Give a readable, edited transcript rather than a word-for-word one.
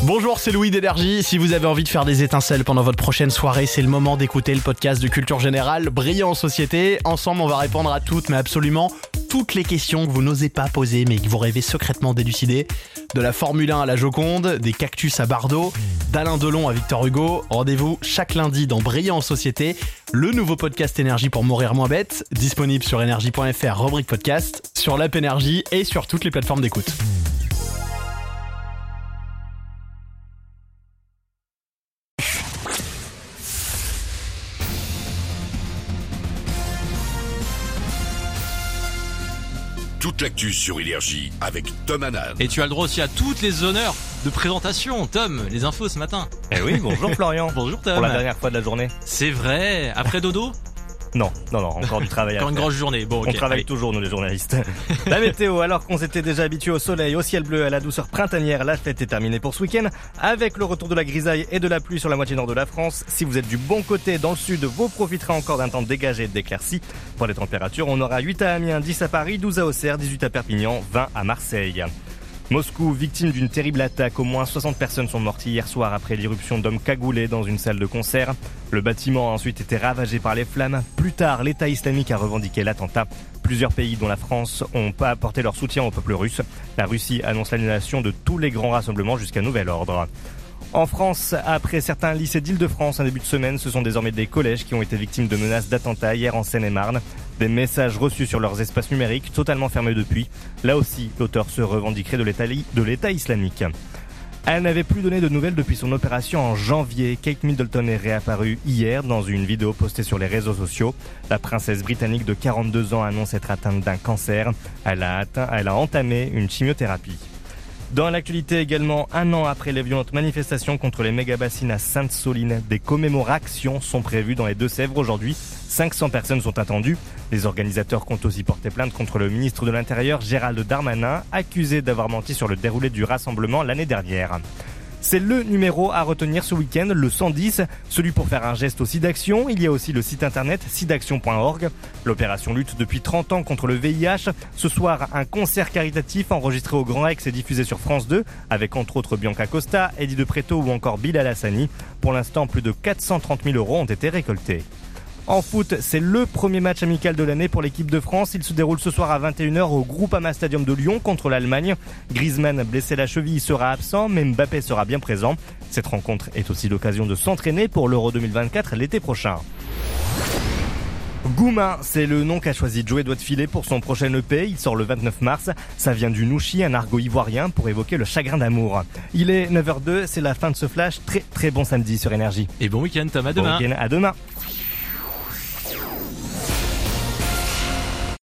Bonjour, c'est Louis d'Énergie. Si vous avez envie de faire des étincelles pendant votre prochaine soirée, c'est le moment d'écouter le podcast de Culture Générale, Brillant en Société. Ensemble, on va répondre à toutes, mais absolument toutes les questions que vous n'osez pas poser, mais que vous rêvez secrètement d'élucider. De la Formule 1 à la Joconde, des cactus à Bardot, d'Alain Delon à Victor Hugo. Rendez-vous chaque lundi dans Brillant en Société, le nouveau podcast Énergie pour mourir moins bête, disponible sur énergie.fr, rubrique podcast, sur l'app Énergie et sur toutes les plateformes d'écoute. Toute l'actu sur Énergie avec Tom Hanan. Et tu as le droit aussi à toutes les honneurs de présentation. Tom, les infos ce matin. Eh oui, bonjour Florian. Bonjour Tom. Pour la dernière fois de la journée. C'est vrai. Après dodo? Non, encore du travail à Encore une faire. grosse journée. Bon, ok. On travaille allez. toujours, nous les journalistes. La météo, alors qu'on s'était déjà habitué au soleil, au ciel bleu, à la douceur printanière, la fête est terminée pour ce week-end. Avec le retour de la grisaille et de la pluie sur la moitié nord de la France, si vous êtes du bon côté dans le sud, vous profiterez encore d'un temps dégagé d'éclaircies. Pour les températures, on aura 8 à Amiens, 10 à Paris, 12 à Auxerre, 18 à Perpignan, 20 à Marseille. Moscou, victime d'une terrible attaque. Au moins 60 personnes sont mortes hier soir après l'irruption d'hommes cagoulés dans une salle de concert. Le bâtiment a ensuite été ravagé par les flammes. Plus tard, l'État islamique a revendiqué l'attentat. Plusieurs pays, dont la France, ont pas apporté leur soutien au peuple russe. La Russie annonce l'annulation de tous les grands rassemblements jusqu'à nouvel ordre. En France, après certains lycées d'Île-de-France en début de semaine, ce sont désormais des collèges qui ont été victimes de menaces d'attentats hier en Seine-et-Marne. Des messages reçus sur leurs espaces numériques, totalement fermés depuis. Là aussi, l'auteur se revendiquerait de l'État islamique. Elle n'avait plus donné de nouvelles depuis son opération en janvier. Kate Middleton est réapparue hier dans une vidéo postée sur les réseaux sociaux. La princesse britannique de 42 ans annonce être atteinte d'un cancer. Elle a entamé une chimiothérapie. Dans l'actualité également, un an après les violentes manifestations contre les méga-bassines à Sainte-Soline, des commémorations sont prévues dans les Deux-Sèvres aujourd'hui. 500 personnes sont attendues. Les organisateurs comptent aussi porter plainte contre le ministre de l'Intérieur, Gérald Darmanin, accusé d'avoir menti sur le déroulé du rassemblement l'année dernière. C'est le numéro à retenir ce week-end, le 110, celui pour faire un geste au SIDAction. Il y a aussi le site internet sidaction.org. L'opération lutte depuis 30 ans contre le VIH. Ce soir, un concert caritatif enregistré au Grand Rex et diffusé sur France 2, avec entre autres Bianca Costa, Eddie De Pretto ou encore Bilal Hassani. Pour l'instant, plus de 430 000 € ont été récoltés. En foot, c'est le premier match amical de l'année pour l'équipe de France. Il se déroule ce soir à 21h au Groupama Stadium de Lyon contre l'Allemagne. Griezmann, blessé la cheville, sera absent, mais Mbappé sera bien présent. Cette rencontre est aussi l'occasion de s'entraîner pour l'Euro 2024 l'été prochain. Goumin, c'est le nom qu'a choisi Joey Doigt de Filet pour son prochain EP. Il sort le 29 mars. Ça vient du nouchi, un argot ivoirien pour évoquer le chagrin d'amour. Il est 9h02, c'est la fin de ce flash. Très très bon samedi sur Énergie. Et bon week-end Tom, à demain. Bon week-end, à demain.